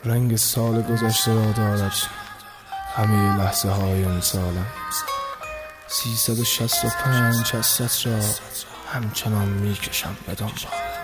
رنگ سال گذشته را دارد همه لحظه های اون سالم. 365 حسرت را همچنان میکشم به دنبال.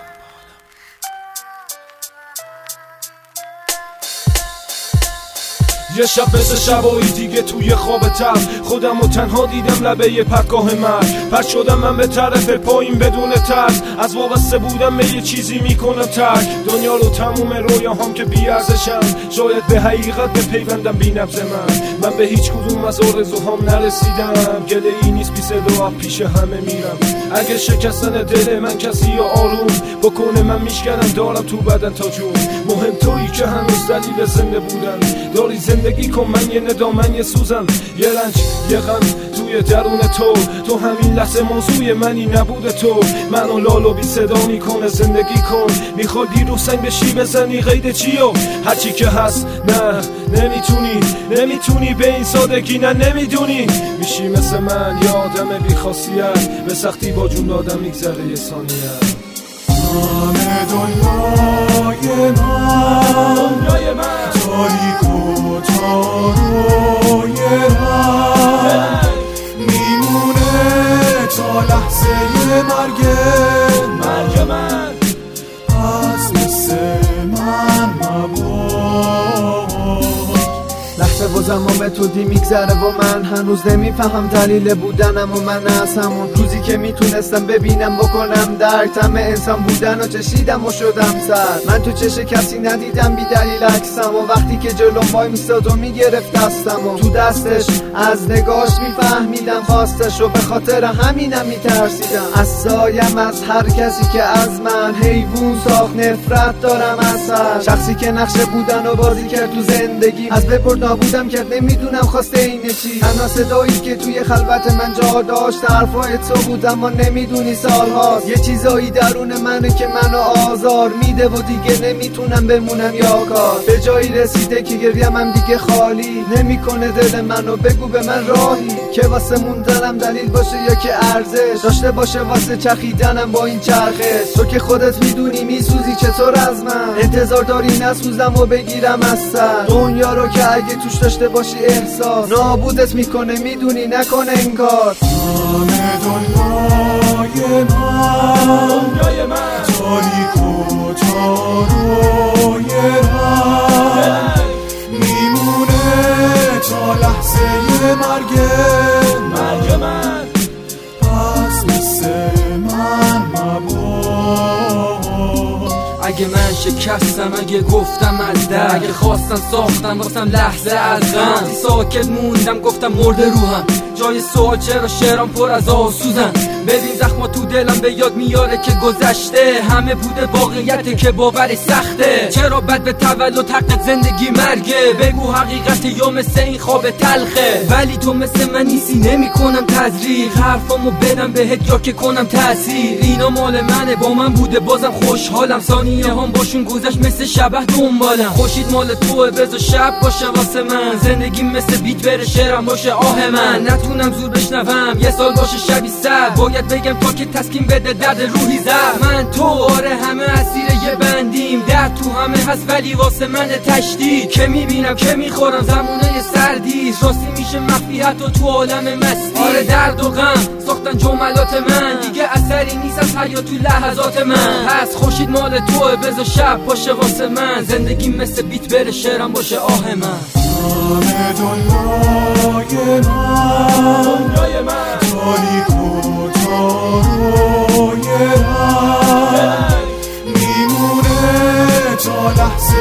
یه شب مثل شبایی دیگه توی خواب تب خودم رو تنها دیدم لبه یه پرگاه مرگ. پرد شدم من به طرف پایین بدون ترس، از وابسته بودم به یه چیزی میکنم ترک. دنیا رو تموم رویاهام که بی ارزشن، شاید به حقیقت بپیوندم بی نبض من به هیچ کدوم از آرزوهام نرسیدم. گله ای نیست بی صدا پیش همه میرم. اگه شکستن دل من کسی یا آروم بکنه من میشکنم، دارم تو بدن تا جون. مهم تویی که هنوز دلیل زنده بودن داری، زندگی کن من یه ندا من یه سوزم، یه رنج یه غم توی درون تو همین لحظه موضوع منی نبوده تو. منو لالو بی صدا میکنه زندگی کن، میخوادی رو سنگ بشی بزنی قید چیو هرچی که هست. نه نمیتونی به این سادگی، نه نمیدونی میشی مثل من یه آدم بی خاصیت، به سختی با جون دادم میگذره یه ثانیه. همه دنیای من تاریک و تاروی رنگ میمونه تا لحظه مرگ من. پس مثل من مباد. لحظه و زمان به تودی میگذره و من هنوز نمیفهم دلیل بودنم و من از همون روزی که میتونستم ببینم بکنم درک تم انسان بودن و چشیدم و شدم سر. من تو چش کسی ندیدم بی دلیل عکسم و وقتی که جلوم وای میستاد و میگرفت دستم و تو دستش از نگاش میفهمیدم خواستش و به خاطر همینم میترسیدم از سایم، از هر کسی که از من حیوان ساخت. نفرت دارم از هر شخصی که نقشه بودن و بازی کرد تو زندگی، از بپرد نابودم کرد نمیدونم خواسته اینه چی. تنها صدایی که توی خلوت من جا داشت حرفای تو بود، اما نمیدونی سالهاست یه چیزایی درون منه که منو آزار میده و دیگه نمیتونم بمونم یا کار. به جایی رسیده که گریم هم دیگه خالی نمیکنه دل منو. بگو به من راهی که واسه موندنم دلیل باشه یا که ارزش داشته باشه واسه چخیدنم با این چرخه. تو که خودت میدونی میسوزی چطور از من، انتظار داری نسوزم و بگیرم از سر. دنیا رو که اگه توش داشته باشی احساس نابودت میکنه میدونی نکنه انکار. همه دنیای من تاریک و تاروی رنگ میمونه تا لحظه مرگ من. پس مثل من مباد. اگه من شکستم، اگه گفتم از در، اگه خواستم ساختم واسم لحظه از غم. ساکت موندم گفتم مرده روحم، جای سوال چرا شعرام پر از آسوزن. ببین زخما تو دلم به یاد میاره که گذشته همه بوده واقعیت که باوری سخته. چرا بد به تولد حق زندگی مرگه، بگو حقیقت یا مثل این خواب تلخه. ولی تو مثل من نیستی نمی کنم تزریق، حرفامو بدم بهت یا که کنم تأثیر. اینا مال منه با من بوده بازم خوشحالم، ثانیه هم باشون گذشت مثل شبه دنبالم. خوشید مال توه بذار شب باشه واسه من، زندگی مثل بیت بره شعرم باشه آه من. نتونم زور بشنوم یه سال باشه شبی سر، باید بگم تا که تسکین بده درد روحی زد. من تو آره همه اسیر یه بندیم، درد تو همه هست ولی واسه من تشدید. که میبینم که میخورم زمونه سردی، راستی میشه مخفی حتی تو عالم مستی. آره درد و غم ساختن جملات من، دیگه اثری نیست از حیات تو لحظات من. پس خوشید مال توه بذار شب باشه واسه من، زندگی مثل بیت بره شعرم باشه آه من. همه دنیای من تاریک و تاروی رنگ میمونه تا لحظه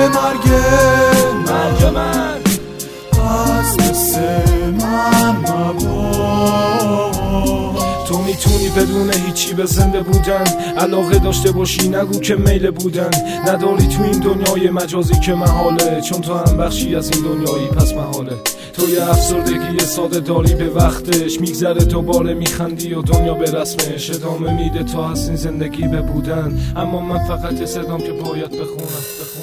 مرگ من. پس مثل من مباد. تو میتونی بدون هیچی به زنده بودن علاقه داشته باشی، نگو که میل بودن نداری تو این دنیای مجازی که محاله، چون تو هم بخشی از این دنیایی پس محاله. تو یه افسردگی ساده داری به وقتش، میگذره دوباره میخندی و دنیا به رسمش ادامه میده تا هست این زندگی به بودن. اما من فقط صدام که باید بخونم